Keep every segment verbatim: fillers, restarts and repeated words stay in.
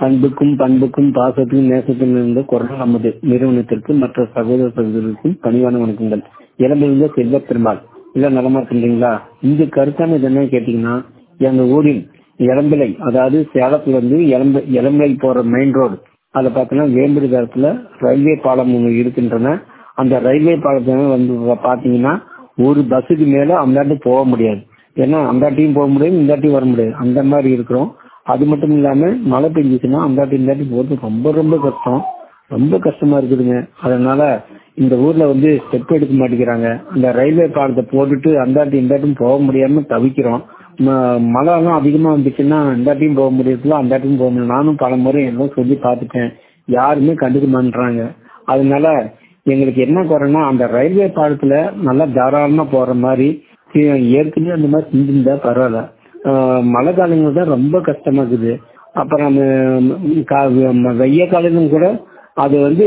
அன்புக்கும் பண்புக்கும் பாசத்துக்கும் நேசத்திலும் இருந்த குரல் நமது நிறுவனத்திற்கு மற்ற சகோதர சகோதரருக்கும் பணிவான வணக்கங்கள். இளம்பிருந்த செல்வ பெருமாள் இல்ல நலமா இருக்கின்றீங்களா? இந்த கருத்தான இது என்ன கேட்டீங்கன்னா, எங்க ஊரில் இளம்பிளை, அதாவது சேலத்துல இருந்து இளம்ப இளம்பிளை போற மெயின் ரோடு, அதுல பாத்தீங்கன்னா வேம்புடி தரத்துல ரயில்வே பாலம் ஒன்று இருக்கின்றன. அந்த ரயில்வே பாலத்தை வந்து பாத்தீங்கன்னா ஒரு பஸ்ஸுக்கு மேல அந்தாட்டி போக முடியாது. ஏன்னா அந்தாட்டியும் போக முடியாது, இந்தாட்டியும் வர முடியாது, அந்த மாதிரி இருக்கிறோம். அது மட்டும் இல்லாம மழை பெஞ்சிச்சுன்னா அந்தாட்டி இந்தாட்டி போறது ரொம்ப ரொம்ப கஷ்டம், ரொம்ப கஷ்டமா இருக்குதுங்க. அதனால இந்த ஊர்ல வந்து ஸ்டெப் எடுக்க மாட்டேங்கிறாங்க. அந்த ரயில்வே பாலத்தை போட்டுட்டு அந்தாட்டி இந்தாட்டியும் போக முடியாம தவிக்கிறோம். மழை எல்லாம் அதிகமா வந்துச்சுன்னா இந்தாட்டியும் போக முடியல, அந்தாட்டியும் போக முடியல. நானும் பல முறை எல்லாம் சொல்லி பார்த்துட்டேன், யாருமே கண்டுக்க மாட்டாங்க. அதனால எங்களுக்கு என்ன குறைன்னா, அந்த ரயில்வே பாலத்துல நல்லா தாராளமா போற மாதிரி ஏற்கனவே அந்த மாதிரி செஞ்சிருந்தா பரவாயில்ல. மழை காலங்கள் தான் ரொம்ப கஷ்டமா இருக்குது. அப்புறம் வெய்ய காலம் கூட அது வந்து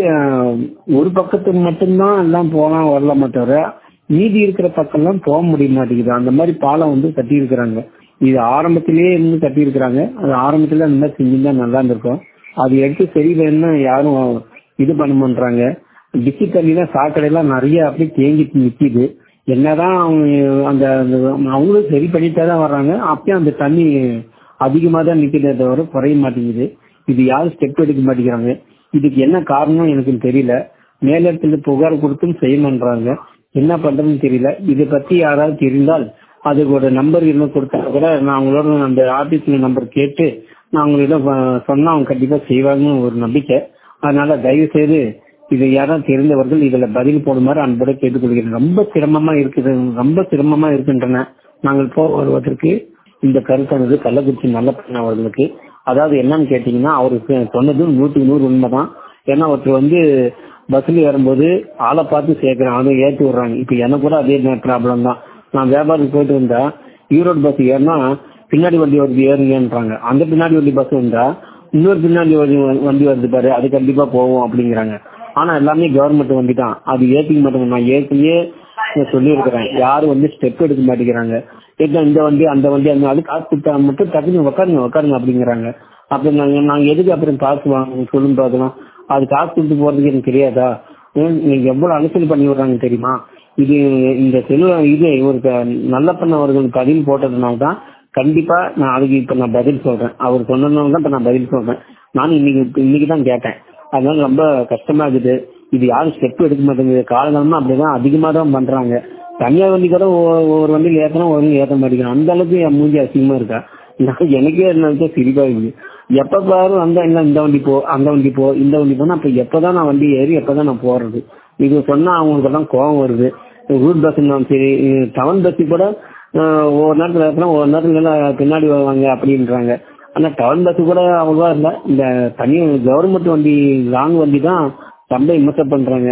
ஒரு பக்கத்துக்கு மட்டும்தான் எல்லாம் போனா வரலாமா தவிர மீதி இருக்கிற பக்கம் எல்லாம் போக முடிய மாட்டேங்குது. அந்த மாதிரி பாலம் வந்து கட்டி இருக்கிறாங்க. இது ஆரம்பத்திலேயே இருந்து கட்டி இருக்கிறாங்க. அது ஆரம்பத்துல அந்த மாதிரி செஞ்சிருந்தா நல்லா இருந்திருக்கும். அது எடுத்து சரி வேணும்னா யாரும் இது பண்ண மாட்டாங்க. டிச்சி தண்ணி தான் சாக்கடையெல்லாம் நிறைய அப்படியே தேங்கிட்டு நிற்கிது. என்னதான் அவங்க அந்த அவங்களும் சரி பண்ணிட்டே தான் வர்றாங்க. அப்பயும் அந்த தண்ணி அதிகமா தான் நிக்கிறதே தவிர குறைய மாட்டேங்குது. இது யாரும் ஸ்டெப் எடுக்க மாட்டேங்கிறாங்க. இதுக்கு என்ன காரணம் எனக்கு தெரியல. மேலிடத்துல புகார் கொடுத்தும் செய்ய மாட்டாங்க. என்ன பண்றதுன்னு தெரியல. இதை பத்தி யாராவது தெரிந்தால் அதுக்கு ஒரு நம்பர் இன்னும் கொடுத்தா கூட நான் அவங்களோட அந்த ஆபீஸ்ல நம்பர் கேட்டு நான் அவங்களிடம் சொன்னா அவங்க கண்டிப்பா செய்வாங்கன்னு ஒரு நம்பிக்கை. அதனால தயவு செய்து இது யாரும் தெரிந்தவர்கள் இதுல பதில் போடுமாறு அன்போட கேட்டுக்கொள்கிறேன். ரொம்ப சிரமமா இருக்குது, ரொம்ப சிரமமா இருக்கின்றன. நாங்கள் போக வருவதற்கு இந்த கருத்தானது கள்ளக்குறிச்சி நல்லப்பண்ண அவர்களுக்கு. அதாவது என்னன்னு கேட்டீங்கன்னா, அவருக்கு சொன்னது நூற்றுக்கு நூறு உண்மைதான். ஏன்னா ஒருத்தர் வந்து பஸ்ல ஏறும்போது ஆளை பார்த்து சேர்க்கிறேன், அதை ஏற்றி விடுறாங்க. இப்ப எனக்கு கூட அதே ப்ராப்ளம் தான். நான் வியாபாரத்துக்கு போயிட்டு வந்தா ஈரோடு பஸ் ஏறினா பின்னாடி வண்டி வருது ஏறுங்கன்றாங்க. அந்த பின்னாடி வண்டி பஸ் வந்தா இன்னொரு பின்னாடி வண்டி வருது பாரு, அது கண்டிப்பா போவோம் அப்படிங்கிறாங்க. ஆனா எல்லாமே கவர்மெண்ட் வண்டி தான், அது ஏற்றிக்க மாட்டேங்க. நான் ஏற்கனவே சொல்லி இருக்கிறேன், யாரும் வந்து ஸ்டெப் எடுக்க மாட்டேங்கிறாங்க. இந்த வண்டி அந்த வண்டி அந்த அது காசு கொடுத்தா மட்டும் டக்குன்னு உட்காருங்க உட்காருங்க அப்படிங்கிறாங்க. அப்ப நாங்க நாங்க எதுக்கு அப்புறம் காசு வாங்க சொல்லும் பார்க்கலாம். அது காசு கொடுத்து போறதுக்கு எனக்கு தெரியாதா? நீங்க எவ்வளவு அலசல் பண்ணி விடுறாங்க தெரியுமா? இது இந்த செல்வ இது ஒரு நல்ல பண்ண அவர்கள் பதில் போட்டதுனால தான் கண்டிப்பா நான் அதுக்கு இப்ப நான் பதில் சொல்றேன். அவர் சொன்னதுனால தான் இப்ப நான் பதில் சொல்றேன். நான் இன்னைக்கு இன்னைக்கு தான் கேட்டேன். அதனால ரொம்ப கஷ்டமா இருக்குது. இது யாரும் ஸ்டெப் எடுக்க மாட்டேங்குது. காலகாலமா அப்படிதான் அதிகமா தான் பண்றாங்க. தனியார் வண்டி கூட ஒரு வண்டியில் ஏத்தனா ஒரு வண்டி ஏற்ற மாட்டேங்கிறான். அந்த அளவுக்கு என் மூஞ்சி அசிங்கமா இருக்கா? எனக்கே நினைச்சா சிரிப்பா இருக்குது. எப்ப பாரு வந்தா என்ன இந்த வண்டி போ அந்த வண்டி போ இந்த வண்டி போனா அப்ப எப்பதான் நான் வண்டி ஏறி எப்பதான் நான் போறது? இது சொன்னா அவங்களுக்கு எல்லாம் கோபம் வருது. ரூட் பஸ் இருந்தாலும் சரி, டவுன் பஸ் கூட ஒவ்வொரு நேரத்துல ஏற்றினா ஒரு நேரத்துல பின்னாடி வருவாங்க அப்படின்றாங்க. ஆனா டவுன் பஸ் கூட அவ்வளவா இல்ல. இந்த தனி கவர்மெண்ட் வண்டி லாங் வண்டி தான் ரொம்ப விமர்சனம் பண்றாங்க.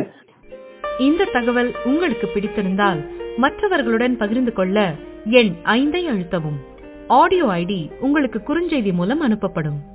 இந்த தகவல் உங்களுக்கு பிடித்திருந்தால் மற்றவர்களுடன் பகிர்ந்து கொள்ள எண் ஐந்தை அழுத்தவும். ஆடியோ ஐடி உங்களுக்கு குறுஞ்செய்தி மூலம் அனுப்பப்படும்.